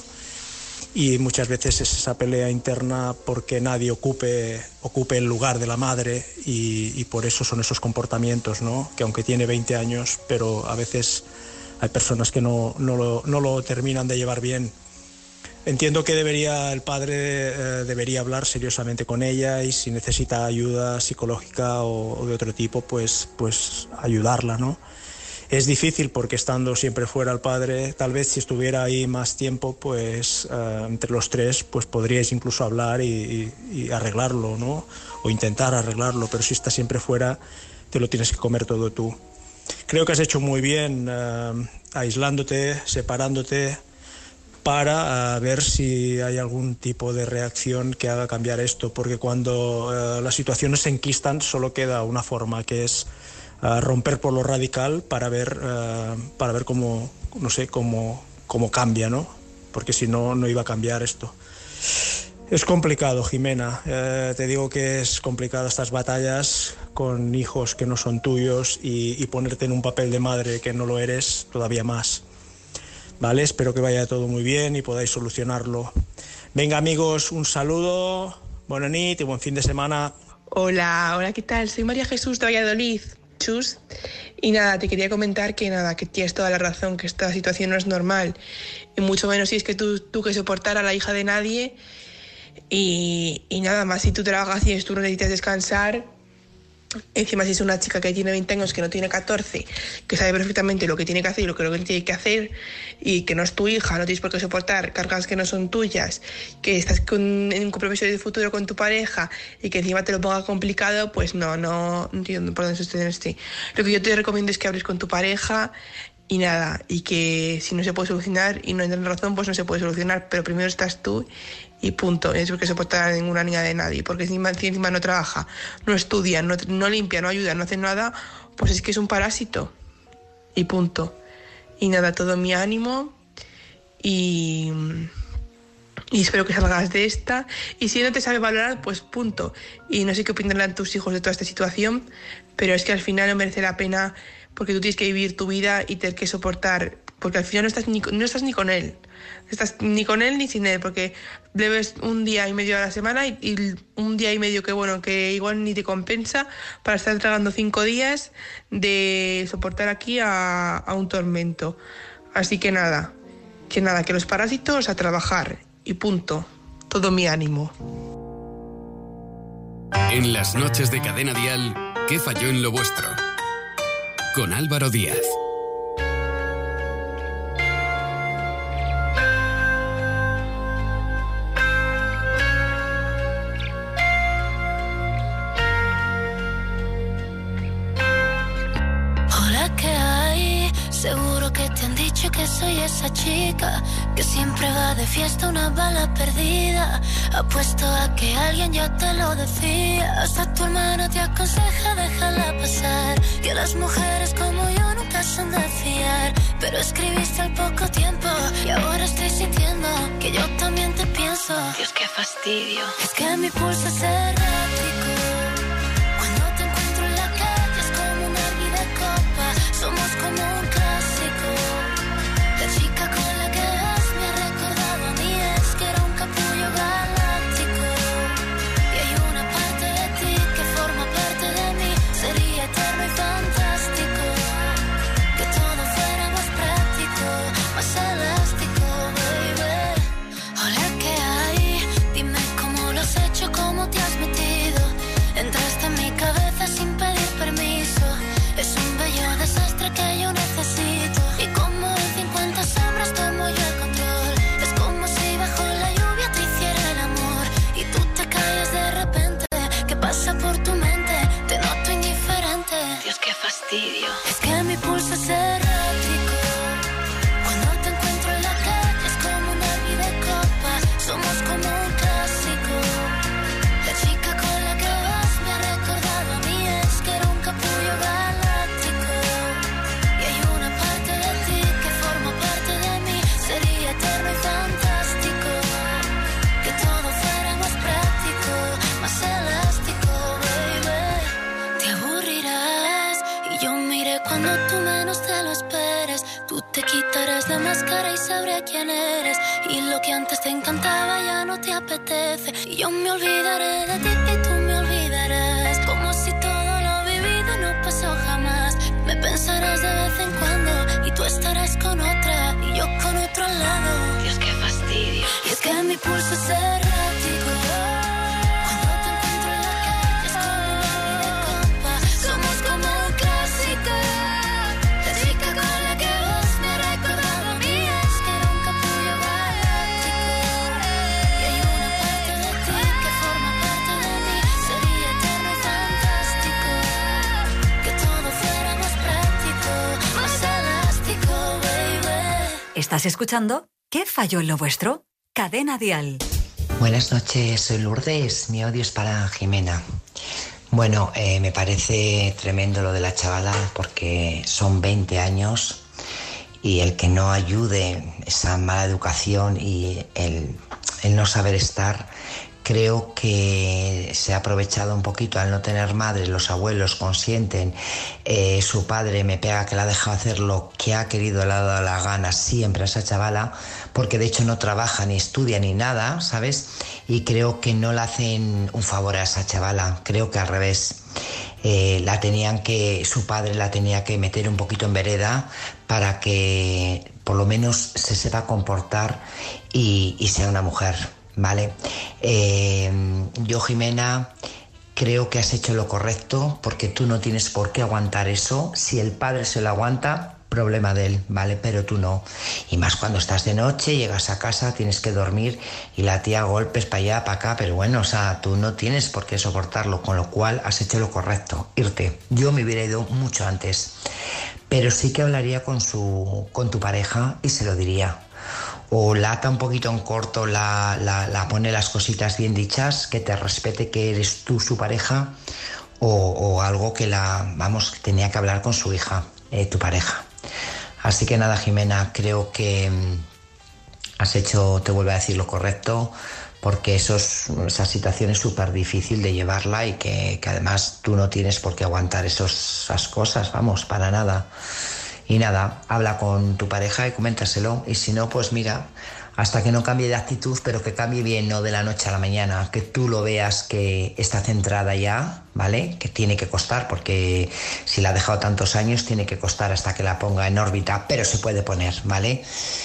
Y muchas veces es esa pelea interna porque nadie ocupe, ocupe el lugar de la madre y, y por eso son esos comportamientos, ¿no? Que aunque tiene veinte años, pero a veces hay personas que no, no, lo, no lo terminan de llevar bien. Entiendo que debería, el padre eh, debería hablar seriosamente con ella y si necesita ayuda psicológica o, o de otro tipo, pues, pues ayudarla, ¿no? Es difícil porque estando siempre fuera el padre, tal vez si estuviera ahí más tiempo, pues uh, entre los tres, pues podríais incluso hablar y, y, y arreglarlo, ¿no? O intentar arreglarlo, pero si está siempre fuera, te lo tienes que comer todo tú. Creo que has hecho muy bien uh, aislándote, separándote, para uh, ver si hay algún tipo de reacción que haga cambiar esto, porque cuando uh, las situaciones se enquistan solo queda una forma, que es Uh, romper por lo radical para ver uh, para ver cómo no sé cómo cómo cambia, ¿no? Porque si no no iba a cambiar esto. Es complicado, Jimena. Uh, te digo que es complicado estas batallas con hijos que no son tuyos y, y ponerte en un papel de madre que no lo eres todavía más. Vale, espero que vaya todo muy bien y podáis solucionarlo. Venga, amigos, un saludo, buena nit y buen fin de semana. Hola, hola, ¿qué tal? Soy María Jesús de Valladolid, chus. Y nada, te quería comentar que nada, que tienes toda la razón, que esta situación no es normal. Y mucho menos si es que tú, tú que soportar a la hija de nadie. Y, y nada más, si tú trabajas y tú necesitas descansar, encima si es una chica que tiene veinte años, que no tiene catorce, que sabe perfectamente lo que tiene que hacer y lo que, lo que tiene que hacer, y que no es tu hija, no tienes por qué soportar cargas que no son tuyas, que estás con, en un compromiso de futuro con tu pareja y que encima te lo ponga complicado, pues no, no, no entiendo por dónde sostenerte. Lo que yo te recomiendo es que hables con tu pareja y nada, y que si no se puede solucionar y no hay razón, pues no se puede solucionar, pero primero estás tú y punto. No es porque soportar a ninguna niña de nadie, porque encima, encima no trabaja, no estudia, no, no limpia, no ayuda, no hace nada, pues es que es un parásito y punto. Y nada, todo mi ánimo y, y espero que salgas de esta. Y si no te sabe valorar, pues punto. Y no sé qué opinarán tus hijos de toda esta situación, pero es que al final no merece la pena, porque tú tienes que vivir tu vida y tener que soportar, porque al final no estás ni, no estás ni con él. No estás ni con él ni sin él, porque le ves un día y medio a la semana y, y un día y medio que bueno, que igual ni te compensa para estar tragando cinco días de soportar aquí a, a un tormento. Así que nada, que nada, que los parásitos a trabajar y punto. Todo mi ánimo. En las noches de Cadena Dial, ¿qué falló en lo vuestro? Con Álvaro Díaz. Seguro que te han dicho que soy esa chica que siempre va de fiesta, una bala perdida. Apuesto a que alguien ya te lo decía. Hasta tu hermano te aconseja déjala pasar, que las mujeres como yo nunca son de fiar. Pero escribiste al poco tiempo y ahora estoy sintiendo que yo también te pienso. Dios, qué fastidio. Es que mi pulso es errático. Cuando te encuentro en la calle es como un arma de copa. Somos como un clásico. La chica con la que vas me ha recordado a mí, es que era un capullo galáctico. Y hay una parte de ti que forma parte de mí. Sería eterno y fantástico que todo fuera más práctico, más elástico, baby. Hola, ¿qué hay? Dime cómo lo has hecho, cómo te has metido. Entraste en mi cabeza sin pedir permiso. Es un bello desastre que yo necesito. Y como en cincuenta sombras tomo yo el control. Es como si bajo la lluvia te hiciera el amor y tú te callas de repente. ¿Qué pasa por tu mente? Te noto indiferente. Dios, qué fastidio. Es que mi pulso es errático. Cuando te encuentro en la calle es como un arma de copa. Somos como un clásico. La chica con la que vas me ha recordado a mí, es que era un capullo galáctico. Y hay una parte de ti que forma parte de mí. Sería eterno y fantástico que todo fuera más práctico, más elástico, baby. Te aburrirás y yo miré cuando tú menos te lo esperes. Tú te quitarás la máscara y sabré quién eres. Y lo que antes te encantaba ya no te apetece. Y yo me olvidaré de ti y tú me olvidarás. Como si todo lo vivido no pasó jamás. Me pensarás de vez en cuando y tú estarás con otra y yo con otro al lado. Dios, qué fastidio. Y es que mi pulso es errático. Cuando te encuentro en la calle es como un arma de copa. Somos como un clásico. La chica con la que vas me ha recordado a mí, es que era un capullo galáctico. Y hay una parte de ti que forma parte de mí. Sería eterno y fantástico que todo fuera más práctico, más elástico, baby. ¿Estás escuchando ¿Qué falló en lo vuestro? Cadena Dial. Buenas noches, soy Lourdes. Mi audio es para Jimena. Bueno, eh, me parece tremendo lo de la chavala porque son veinte años y el que no ayude esa mala educación y el, el no saber estar, creo que se ha aprovechado un poquito al no tener madre, los abuelos consienten, eh, su padre me pega que la ha dejado hacer lo que ha querido, le ha dado la gana siempre a esa chavala, porque de hecho no trabaja ni estudia ni nada, ¿sabes? Y creo que no le hacen un favor a esa chavala, creo que al revés. Eh, la tenían que, su padre la tenía que meter un poquito en vereda para que por lo menos se sepa comportar y, y sea una mujer. Vale, eh, yo, Jimena, creo que has hecho lo correcto, porque tú no tienes por qué aguantar eso. Si el padre se lo aguanta, problema de él, ¿vale? Pero tú no. Y más cuando estás de noche, llegas a casa, tienes que dormir y la tía golpes para allá, para acá, pero bueno, o sea, tú no tienes por qué soportarlo, con lo cual has hecho lo correcto, irte. Yo me hubiera ido mucho antes, pero sí que hablaría con su, con tu pareja y se lo diría. O la ata un poquito en corto, la, la, la pone las cositas bien dichas, que te respete que eres tú su pareja, o, o algo que la, vamos, tenía que hablar con su hija, eh, tu pareja. Así que nada, Jimena, creo que has hecho, te vuelvo a decir, lo correcto, porque eso es, esa situación es súper difícil de llevarla y que, que además tú no tienes por qué aguantar esos, esas cosas, vamos, para nada. Y nada, habla con tu pareja y coméntaselo. Y si no, pues mira, hasta que no cambie de actitud, pero que cambie bien, no de la noche a la mañana. Que tú lo veas que está centrada ya, ¿vale? Que tiene que costar, porque si la ha dejado tantos años, tiene que costar hasta que la ponga en órbita, pero se puede poner, ¿vale?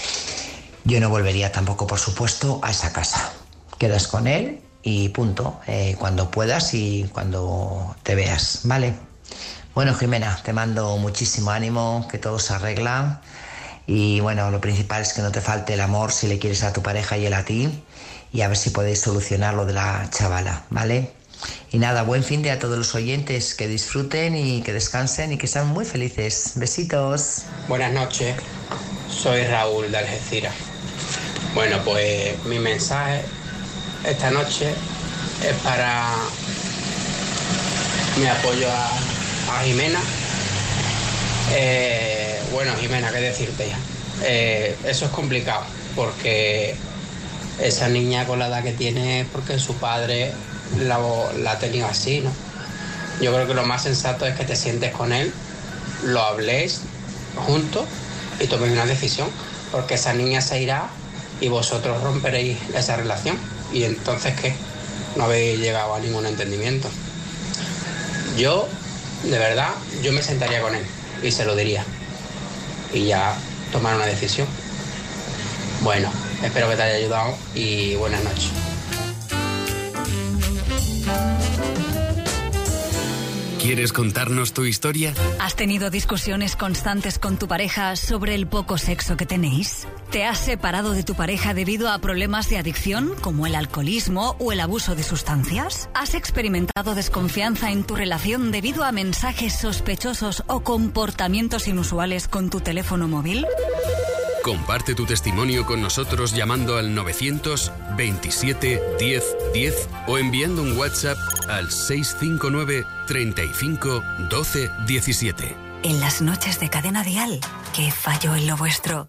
Yo no volvería tampoco, por supuesto, a esa casa. Quedas con él y punto. Eh, cuando puedas y cuando te veas, ¿vale? Bueno, Jimena, te mando muchísimo ánimo, que todo se arregla y bueno, lo principal es que no te falte el amor si le quieres a tu pareja y él a ti, y a ver si podéis solucionar lo de la chavala, ¿vale? Y nada, buen fin de a todos los oyentes, que disfruten y que descansen y que sean muy felices. Besitos. Buenas noches, soy Raúl de Algeciras. Bueno, pues mi mensaje esta noche es para mi apoyo a a Jimena. Eh, bueno, Jimena, ¿qué decirte ya? Eh, eso es complicado, porque esa niña con la edad que tiene es porque su padre la, la ha tenido así, ¿no? Yo creo que lo más sensato es que te sientes con él, lo habléis juntos y toméis una decisión, porque esa niña se irá y vosotros romperéis esa relación. Y entonces, ¿qué? No habéis llegado a ningún entendimiento. Yo, de verdad, yo me sentaría con él y se lo diría. Y ya tomar una decisión. Bueno, espero que te haya ayudado y buenas noches. ¿Quieres contarnos tu historia? ¿Has tenido discusiones constantes con tu pareja sobre el poco sexo que tenéis? ¿Te has separado de tu pareja debido a problemas de adicción, como el alcoholismo o el abuso de sustancias? ¿Has experimentado desconfianza en tu relación debido a mensajes sospechosos o comportamientos inusuales con tu teléfono móvil? Comparte tu testimonio con nosotros llamando al novecientos veintisiete diez diez o enviando un WhatsApp al seis cinco nueve treinta y cinco doce diecisiete. En las noches de Cadena Dial, ¿qué falló en lo vuestro?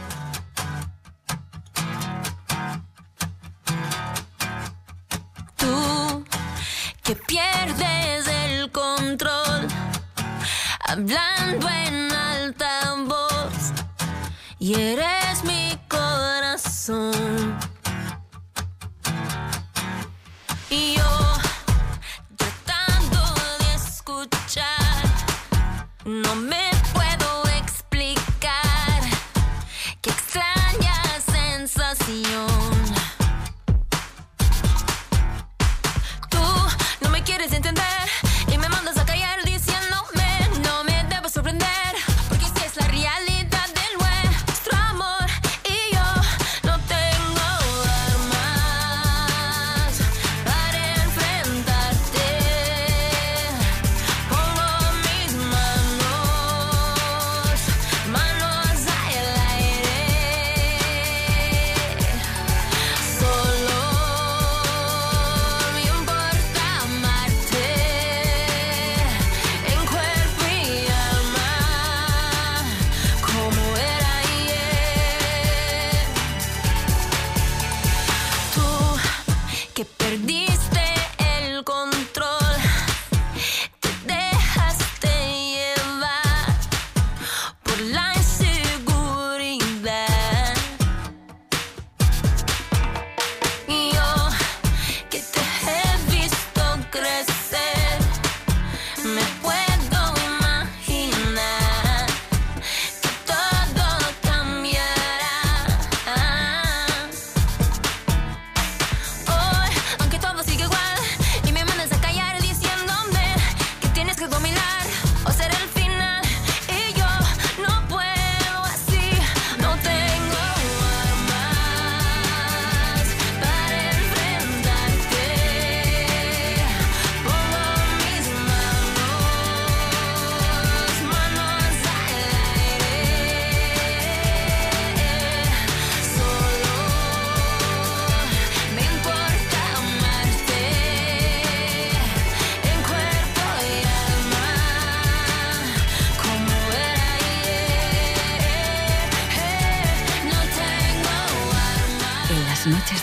Tú que pierdes el control, hablando en alta voz, y eres mi corazón. Y yo, tratando de escuchar, no me puedo explicar qué extraña sensación. Tú no me quieres entender y me mandas a callar diciéndome no me debo sorprender, porque si es la realidad del nuestro amor y yo no tengo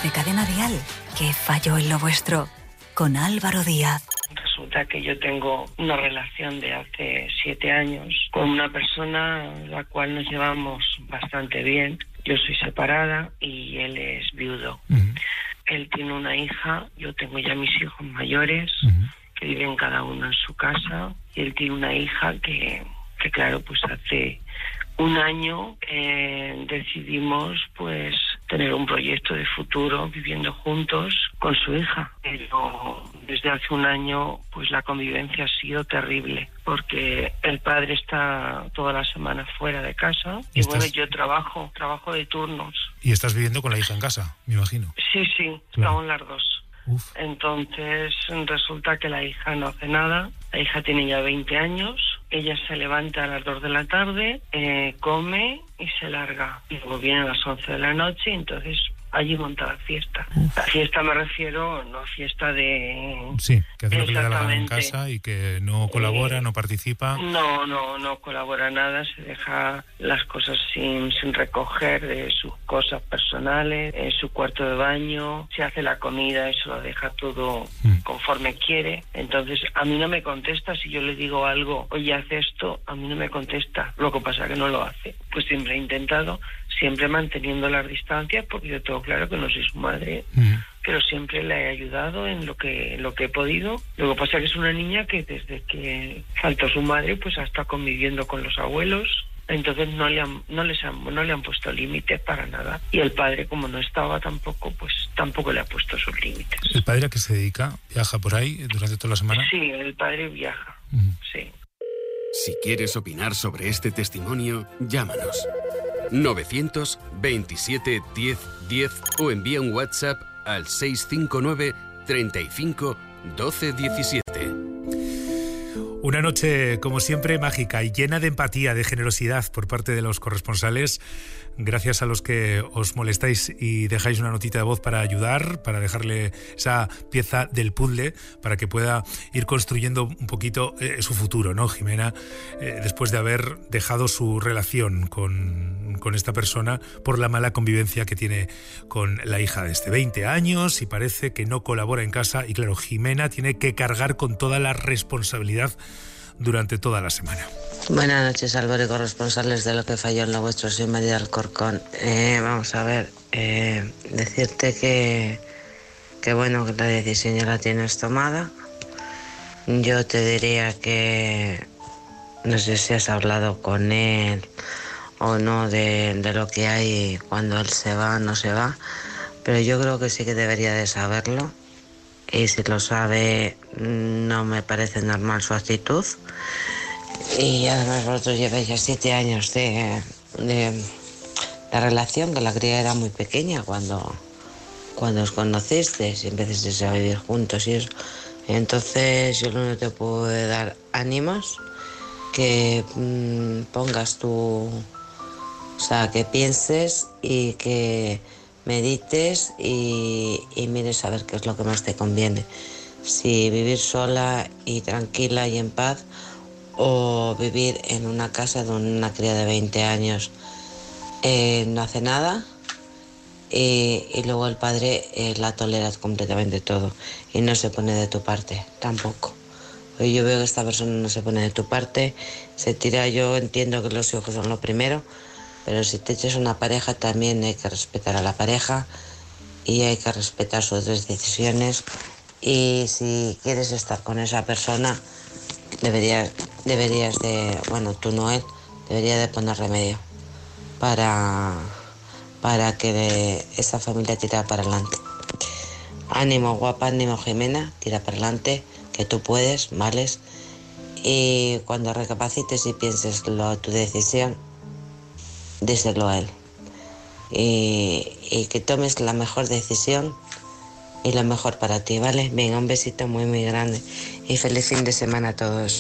de Cadena Dial. ¿Qué falló en lo vuestro? Con Álvaro Díaz. Resulta que yo tengo una relación de hace siete años con una persona la cual nos llevamos bastante bien. Yo soy separada y él es viudo. Uh-huh. Él tiene una hija, yo tengo ya mis hijos mayores, uh-huh, que viven cada uno en su casa, y él tiene una hija que, que claro, pues hace un año eh, decidimos pues tener un proyecto de futuro viviendo juntos con su hija. Pero desde hace un año pues la convivencia ha sido terrible porque el padre está toda la semana fuera de casa y ¿Estás... bueno, yo trabajo, trabajo de turnos. ¿Y estás viviendo con la hija en casa, me imagino? Sí, sí, claro. Estamos las dos. Uf. Entonces resulta que la hija no hace nada, la hija tiene ya veinte años, ella se levanta a las dos de la tarde, eh, come y se larga, y luego viene a las once de la noche y entonces allí monta la fiesta. Uf. La fiesta me refiero, no fiesta de... Sí, que hace lo que le da la gana en casa y que no colabora, eh, no participa. No, no, no colabora nada, se deja las cosas sin, sin recoger de sus cosas personales, en su cuarto de baño, se hace la comida, eso lo deja todo mm. conforme quiere. Entonces a mí no me contesta si yo le digo algo, oye, haz esto, a mí no me contesta, lo que pasa es que no lo hace. Pues siempre he intentado, siempre manteniendo las distancias, porque yo tengo claro que no soy su madre, mm. pero siempre le he ayudado en lo que en lo que he podido. Lo que pasa es que es una niña que desde que faltó su madre pues ha estado conviviendo con los abuelos, entonces no le han, no les han, no le han puesto límites para nada, y el padre, como no estaba tampoco, pues tampoco le ha puesto sus límites. ¿El padre a qué se dedica? ¿Viaja por ahí durante toda la semana? Sí, el padre viaja, mm. sí. Si quieres opinar sobre este testimonio, llámanos novecientos veintisiete diez diez o envía un WhatsApp al seis cinco nueve treinta y cinco doce diecisiete. Una noche, como siempre, mágica y llena de empatía, de generosidad por parte de los corresponsales. Gracias a los que os molestáis y dejáis una notita de voz para ayudar, para dejarle esa pieza del puzzle, para que pueda ir construyendo un poquito eh, su futuro, ¿no, Jimena? Eh, después de haber dejado su relación con, con esta persona por la mala convivencia que tiene con la hija de este veinte años y parece que no colabora en casa. Y claro, Jimena tiene que cargar con toda la responsabilidad durante toda la semana. Buenas noches, Álvaro y corresponsales de Lo que falló en lo vuestro. Soy María Alcorcón. Eh, vamos a ver, eh, decirte que, que bueno, que la decisión ya la tienes tomada. Yo te diría que no sé si has hablado con él o no de, de lo que hay cuando él se va o no se va, pero yo creo que sí que debería de saberlo. Y si lo sabe, no me parece normal su actitud. Y además vosotros lleváis ya siete años de, de la relación, que la cría era muy pequeña cuando, cuando os conocisteis y empezasteis a vivir juntos y eso. Entonces yo lo único que te puedo dar ánimos, que mmm, pongas tu... O sea, que pienses y que medites y, y mires a ver qué es lo que más te conviene. Si vivir sola y tranquila y en paz, o vivir en una casa donde una cría de veinte años eh, no hace nada y, y luego el padre eh, la tolera completamente todo y no se pone de tu parte tampoco. Yo veo que esta persona no se pone de tu parte, se tira. Yo entiendo que los hijos son lo primero, pero si te echas una pareja también hay que respetar a la pareja y hay que respetar sus decisiones. Y si quieres estar con esa persona, deberías, deberías de, bueno, tú no él, debería de poner remedio para, para que de esa familia tire para adelante. Ánimo, guapa, ánimo, Jimena, tira para adelante, que tú puedes, vales. Y cuando recapacites y pienses lo, tu decisión, díselo a él. Y, y que tomes la mejor decisión y lo mejor para ti, ¿vale? Venga, un besito muy, muy grande y feliz fin de semana a todos.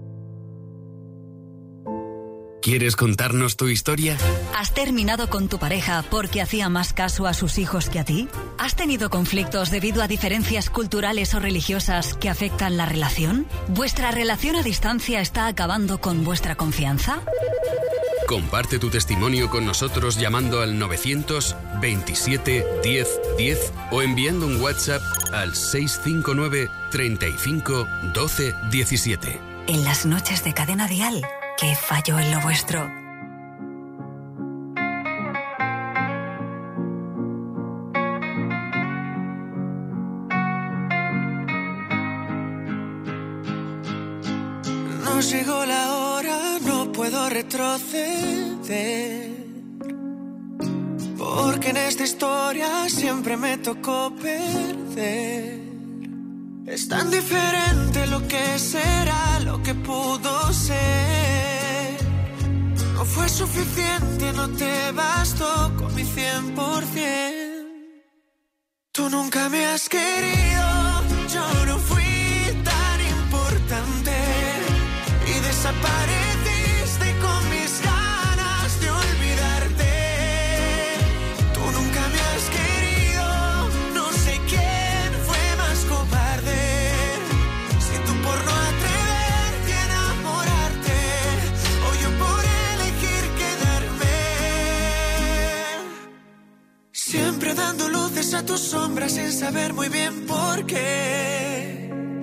¿Quieres contarnos tu historia? ¿Has terminado con tu pareja porque hacía más caso a sus hijos que a ti? ¿Has tenido conflictos debido a diferencias culturales o religiosas que afectan la relación? ¿Vuestra relación a distancia está acabando con vuestra confianza? Comparte tu testimonio con nosotros llamando al novecientos veintisiete diez diez o enviando un WhatsApp al seis cinco nueve treinta y cinco doce diecisiete. En las noches de Cadena Dial, ¿qué falló en lo vuestro? Nos llegó la hora, no puedo retroceder, porque en esta historia siempre me tocó perder. Es tan diferente lo que será, lo que pudo ser. No fue suficiente, no te bastó con mi cien por ciento. Tú nunca me has querido, yo no fui tan importante. Y desapareciste con mis ganas de olvidarte. Tú nunca me has querido, no sé quién fue más cobarde. Si tú por no atreverte a enamorarte, o yo por elegir quedarme. Siempre dando luces a tus sombras sin saber muy bien por qué.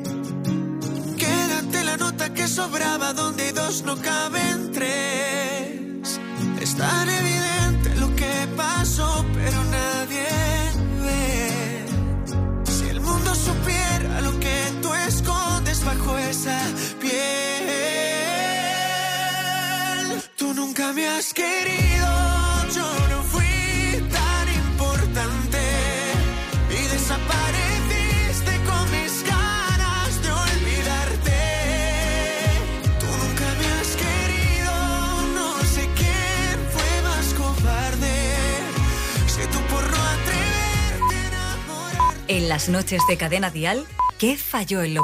La nota que sobraba donde hay dos no caben tres. Es tan evidente lo que pasó, pero nadie ve. Si el mundo supiera lo que tú escondes bajo esa piel. Tú nunca me has querido, yo no fui tan importante. Y desapareciste con mis ganas de olvidarte. En las noches de Cadena Dial, ¿qué falló en lo